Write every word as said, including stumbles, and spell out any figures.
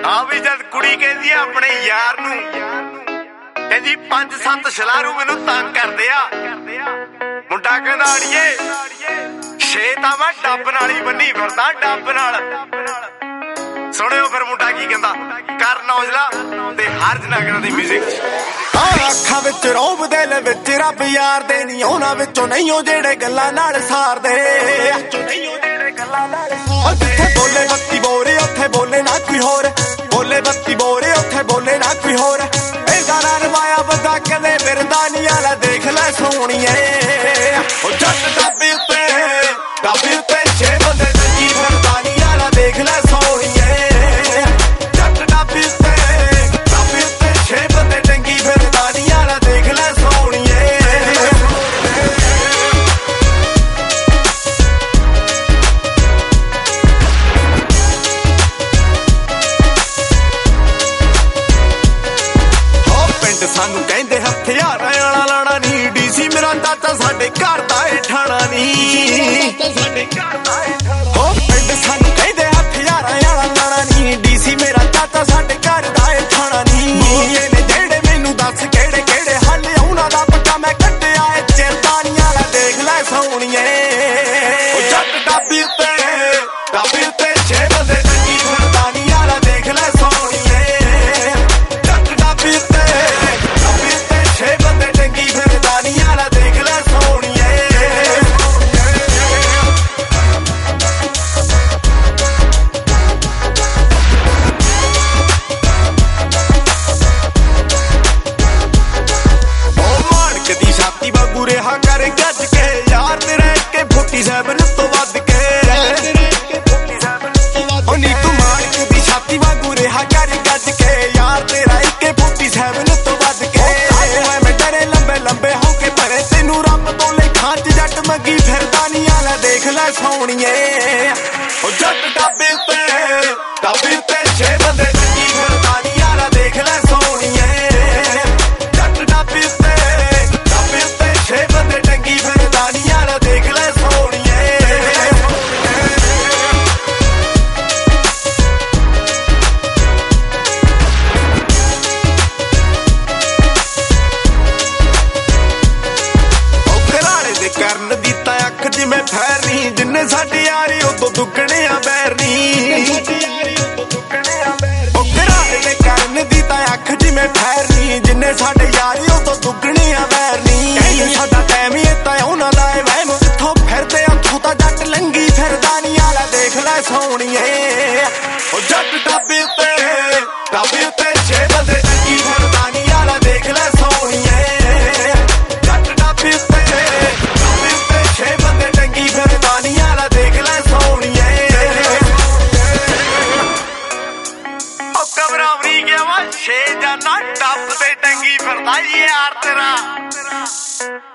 ਆ ਵੀ ਜਦ ਕੁੜੀ ਕਹਿੰਦੀ ਆ ਆਪਣੇ ਯਾਰ ਨੂੰ, ਕਹਿੰਦੀ ਪੰਜ ਸੱਤ ਸ਼ਲਾਰੂ ਮੈਨੂੰ ਤੰਗ ਕਰਦੇ ਆ। ਮੁੰਡਾ ਕਹਿੰਦਾ ਅੜੀਏ ਛੇ ਤਾਂ ਮੈਂ ਡੱਬ ਨਾਲ ਹੀ ਬੰਨੀ ਫਿਰਦਾ, ਡੱਬ ਨਾਲ। ਸੁਣਿਓ ਫਿਰ ਮੁੰਡਾ ਕੀ ਕਹਿੰਦਾ, ਕਰਨ ਔਜਲਾ ਤੇ ਹਰਜ ਨਗਰ ਦੀ ਮਿਊਜ਼ਿਕ। ਅੱਖਾਂ ਵਿੱਚ ਰੋਬ ਦਿਲ ਵਿੱਚ ਰੱਬ ਯਾਰ ਦੇ ਨਹੀਂ, ਉਹਨਾਂ ਵਿੱਚੋਂ ਨਹੀਂ ਉਹ ਜਿਹੜੇ ਗੱਲਾਂ ਨਾਲ ਸਾਰਦੇ। ਜਿੱਥੇ ਬੋਲੇ ਬੱਤੀ ਬੋਰੇ ਉੱਥੇ ਬੋਲੇ ਨਾ ਕੋਈ ਹੋਰ, ਬੋਲੇ ਬੱਤੀ ਬੋਰੇ ਉੱਥੇ ਬੋਲੇ ਨਾ ਕੋਈ ਹੋਰ। ਇਹ ਗਾਣਾ ਰਵਾਇਆ ਬੰਦਾ ਕਦੇ ਫਿਰਦਾ ਨਹੀਂ, ਆਲਾ ਦੇਖ ਲੈ ਸੋਹਣੀਏ। ਉਹ ਜੱਟ ਡੱਬੇ ਉੱਤੇ ਡੱਬੇ ਉੱਤੇ ਛੇ ਬੰਦੇ ਟੰਗੀ ਫਿਰਦਾ ਨਹੀਂ, ਆਲਾ ਦੇਖ ਲੈ ਸੋਹਣੀਏ। ਜੱਟ ਡੱਬੇ ਉੱਤੇ ਡੱਬੇ ਉੱਤੇ ਛੇ ਬੰਦੇ ਟੰਗੀ ਫਿਰਦਾ ਨਹੀਂ, ਆਲਾ ਦੇਖ ਲੈ ਸੋਹਣੀਏ। ਸਾਨੂੰ ਕਹਿੰਦੇ ਹਥਿਆਰਾਂ ਵਾਲਾ ਲਾਣਾ ਨੀ, ਡੀਸੀ ਮੇਰਾ ਚਾਚਾ ਸਾਡੇ ਘਰ ਦਾ ਏ ਠਾਣਾ ਨੀ। ਉਹ ਪਿੰਡ ਸਾਨੂੰ ਕਹਿੰਦੇ ਹਥਿਆਰਾਂ ਵਾਲਾ ਲਾਣਾ ਨੀ, ਡੀਸੀ ਮੇਰਾ ਚਾਚਾ ਸਾਡੇ ਘਰ ਦਾ ਏ ਠਾਣਾ ਨੀ। ਇਹਨੇ ਜਿਹੜੇ ਮੈਨੂੰ ਦੱਸ ਕਿਹੜੇ ਕਿਹੜੇ ਹੱਲ, ਉਹਨਾਂ ਦਾ ਪੱਕਾ ਮੈਂ ਕੱਢਿਆ ਏ ਚਿਰਦਾਨੀਆਂ ਵਾਲਾ ਦੇਖ ਲੈ ਸੋਹਣੀਏ। ਉਹ ਜੱਟ ਡੱਬੀ ਉੱਤੇ ਡੱਬੀ ਉੱਤੇ ਛੇ ਬੰਦੇ ਟੰਗੀ ਫਿਰਦਾ ਨੀ, ਵਾਲਾ ਦੇਖ ਲੈ ਸੋਹਣੀਏ। ਜੱਟ ਡੱਬੀ ਉੱਤੇ ਛੇ ਬੰਦੇ ਟੰਗੀ ਫਿਰਦਾ ਨੀ, ਆਲਾ ਦੇਖ ਲੈ ਸੋਹਣੀਏ। ਉਹ ਮਾਣਕ ਦੀ ਛਾਤੀ ਵਾਂਗੂ ਰਿਹਾ ਕਰ ਗੱਜ ਕੇ, ਯਾਰ ਤੇਰਾ ਕੇ ਫੋਟੀ ਸੈਵਨ ਤੋਂ ਵੱਧ ਕੇ। ਉਹ ਨੀ ਤੂੰ ਮਾਣਕ ਦੀ ਛਾਤੀ ਵਾਂਗੂ ਰਿਹਾ ਕਰ ਗੱਜ ਕੇ, ਯਾਰ ਤੇਰਾ ਕੇ ਫੋਟੀ ਸੈਵਨ ਤੋਂ ਵੱਧ ਕੇ। ਲੰਬੇ ਹੋ ਕੇ ਭਰੇ ਤੈਨੂੰ ਰੱਬ ਤੋਂ ਲੇਖਾਂ ਚ ਜੱਟ ਮੰਗੀ ਫਿਰਦਾ ਨੀ, ਆਲਾ ਦੇਖ ਲੈ ਸੋਹਣੀਏ। ਉਹ ਜੱਟ ਡੱਬੇ ਉੱਤੇ ਡੱਬੇ ਉੱਤੇ ਛੇ ਬੰਦੇ ਟੰਗੀ ਫਿਰਦਾ ਨੀ, ਆਲਾ ਦੇਖ ਲੈ ਸੋਹਣੀਏ। ਜੱਟ ਡੱਬੇ ਉੱਤੇ ਡੱਬੇ ਉੱਤੇ ਛੇ ਬੰਦੇ ਟੰਗੀ ਫਿਰਦਾ ਨੀ, ਆਲਾ ਦੇਖ ਲੈ ਸੋਹਣੀਏ। ਕਰਨ ਦੀ ਤਾਂ ਅੱਖ ਜਿਵੇਂ ਫੈਰਨੀ, ਜਿੰਨੇ ਸਾਡੇ ਯਾਰੀ ਉਦੋਂ ਦੁੱਗਣੇ ਆ ਬੈਰਨੀ। ਉਹ ਘਰਾੜੇ ਦੇ ਕਰਨ ਦੀ ਤਾਂ ਅੱਖ ਜਿਵੇਂ ਫੈਰਨੀ, ਜਿੰਨੇ ਸਾਡੇ ਯਾਰੀ ਉਦੋਂ ਦੁੱਗਣੇ ਆ ਬੈਰਨੀ। ਕਹਿੰਦੇ ਸਾਡਾ ਟਾਈਮ ਹੀ ਤਾਂ ਉਹਨਾਂ ਦਾ ਏ ਵਹਿਮ, ਕਿੱਥੋਂ ਫਿਰਦੇ ਉੱਥੋਂ ਤਾਂ ਜੱਟ ਲੰਗੀ ਫਿਰਦਾ ਨੀ, ਆਲਾ ਦੇਖ ਲੈ ਸੋਹਣੀਏ। ਉਹ ਜੱਟ ਡੱਬੇ ਉੱਤੇ ਡੱਬੇ ਉੱਤੇ ਛੇ ਬੰਦੇ ਟੰਗੀ ਫਿਰਦਾ ਨੀ, ਆਲਾ ਦੇਖ ਲੈ ਸੋਹਣੀਏ। ਜੱਟ ਡੱਬੇ ਉੱਤੇ ਛੇ ਬੰਦੇ ਟੰਗੀ ਫਿਰਦਾ ਨੀ, ਆਲਾ ਦੇਖ ਲੈ ਸੋਹਣੀਏ। ਉਹ ਘਬਰਾਉਣੀ ਗਿਆ ਵਾ ਛੇ ਜਾਨਾ ਡੱਬ ਤੇ ਟੰਗੀ ਫਿਰਦਾ ਯਾਰ ਤੇਰਾ।